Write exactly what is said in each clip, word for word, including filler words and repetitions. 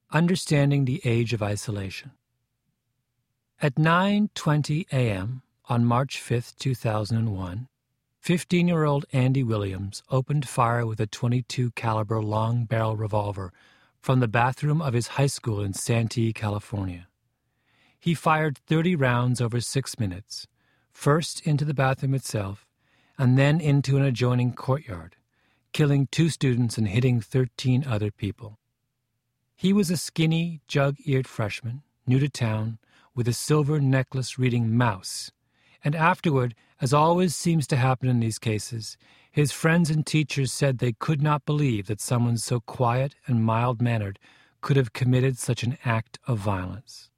Understanding the Age of Isolation. At nine twenty a.m. on March fifth, two thousand one, fifteen-year-old Andy Williams opened fire with a twenty-two caliber long-barrel revolver from the bathroom of his high school in Santee, California. He fired thirty rounds over six minutes, first into the bathroom itself, and then into an adjoining courtyard, killing two students and hitting thirteen other people. He was a skinny, jug-eared freshman, new to town, with a silver necklace reading Mouse, and afterward, as always seems to happen in these cases, his friends and teachers said they could not believe that someone so quiet and mild-mannered could have committed such an act of violence.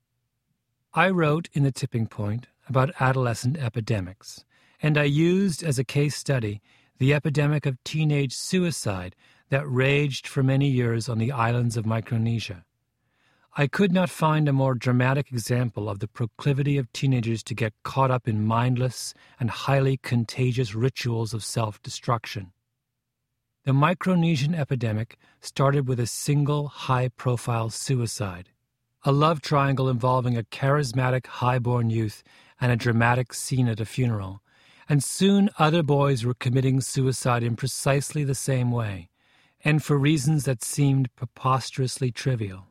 I wrote in The Tipping Point about adolescent epidemics, and I used as a case study the epidemic of teenage suicide that raged for many years on the islands of Micronesia. I could not find a more dramatic example of the proclivity of teenagers to get caught up in mindless and highly contagious rituals of self-destruction. The Micronesian epidemic started with a single high-profile suicide, a love triangle involving a charismatic highborn youth and a dramatic scene at a funeral, and soon other boys were committing suicide in precisely the same way, and for reasons that seemed preposterously trivial.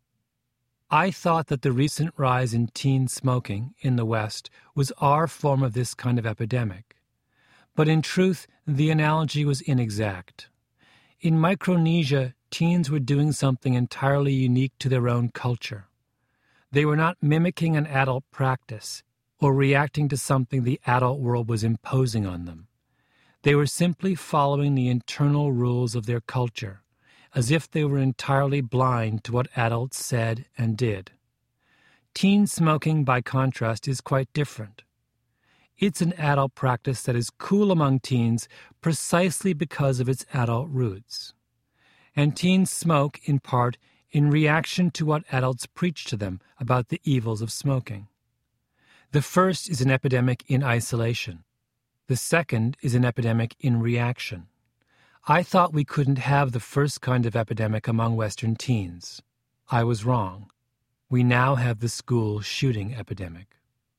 I thought that the recent rise in teen smoking in the West was our form of this kind of epidemic. But in truth, the analogy was inexact. In Micronesia, teens were doing something entirely unique to their own culture. They were not mimicking an adult practice or reacting to something the adult world was imposing on them. They were simply following the internal rules of their culture, as if they were entirely blind to what adults said and did. Teen smoking, by contrast, is quite different. It's an adult practice that is cool among teens precisely because of its adult roots. And teens smoke, in part, in reaction to what adults preach to them about the evils of smoking. The first is an epidemic in isolation. The second is an epidemic in reaction. I thought we couldn't have the first kind of epidemic among Western teens. I was wrong. We now have the school shooting epidemic.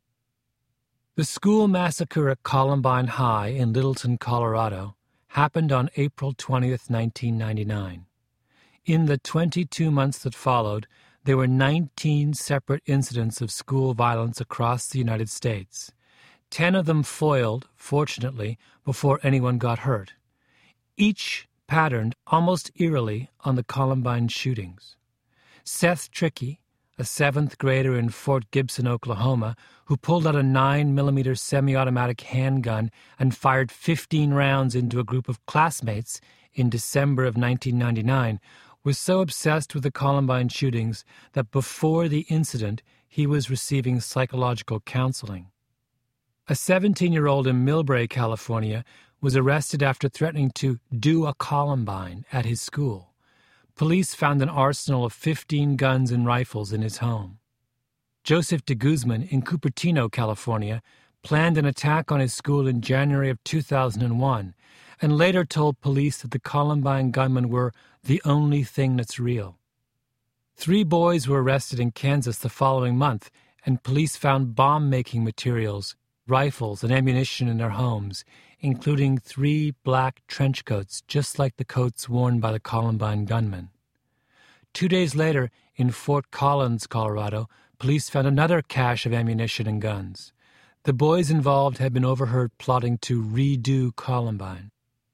The school massacre at Columbine High in Littleton, Colorado, happened on April twentieth, nineteen ninety-nine. In the twenty-two months that followed, there were nineteen separate incidents of school violence across the United States. Ten of them foiled, fortunately, before anyone got hurt. Each patterned almost eerily on the Columbine shootings. Seth Trickey, a seventh grader in Fort Gibson, Oklahoma, who pulled out a nine millimeter semi-automatic handgun and fired fifteen rounds into a group of classmates in December of nineteen ninety-nine, was so obsessed with the Columbine shootings that before the incident he was receiving psychological counseling. A seventeen-year-old in Millbrae, California, was arrested after threatening to do a Columbine at his school. Police found an arsenal of fifteen guns and rifles in his home. Joseph de Guzman in Cupertino, California, planned an attack on his school in January of two thousand one, and later told police that the Columbine gunmen were the only thing that's real. Three boys were arrested in Kansas the following month, and police found bomb-making materials, rifles, and ammunition in their homes, including three black trench coats just like the coats worn by the Columbine gunmen. Two days later, in Fort Collins, Colorado, police found another cache of ammunition and guns. The boys involved had been overheard plotting to redo Columbine.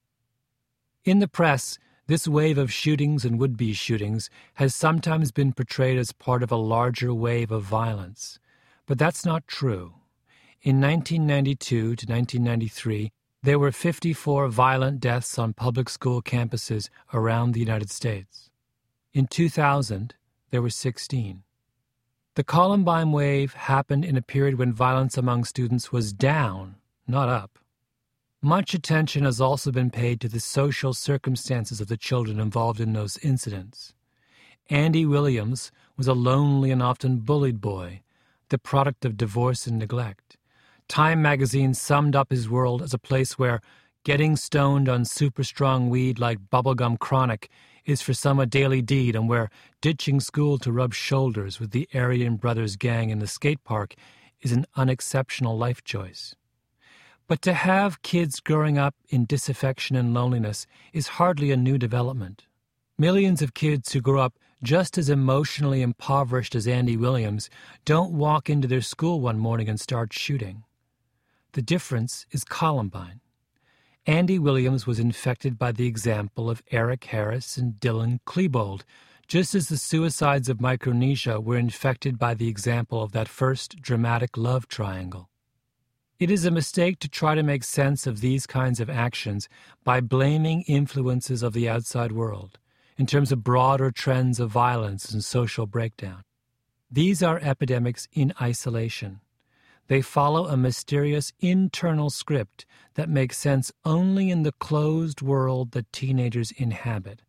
In the press, this wave of shootings and would-be shootings has sometimes been portrayed as part of a larger wave of violence. But that's not true. In nineteen ninety-two to nineteen ninety-three, there were fifty-four violent deaths on public school campuses around the United States. In two thousand, there were sixteen. The Columbine wave happened in a period when violence among students was down, not up. Much attention has also been paid to the social circumstances of the children involved in those incidents. Andy Williams was a lonely and often bullied boy, the product of divorce and neglect. Time magazine summed up his world as a place where getting stoned on super-strong weed like bubblegum chronic is for some a daily deed, and where ditching school to rub shoulders with the Aryan Brothers gang in the skate park is an unexceptional life choice. But to have kids growing up in disaffection and loneliness is hardly a new development. Millions of kids who grow up just as emotionally impoverished as Andy Williams don't walk into their school one morning and start shooting. The difference is Columbine. Andy Williams was infected by the example of Eric Harris and Dylan Klebold, just as the suicides of Micronesia were infected by the example of that first dramatic love triangle. It is a mistake to try to make sense of these kinds of actions by blaming influences of the outside world, in terms of broader trends of violence and social breakdown. These are epidemics in isolation. They follow a mysterious internal script that makes sense only in the closed world that teenagers inhabit.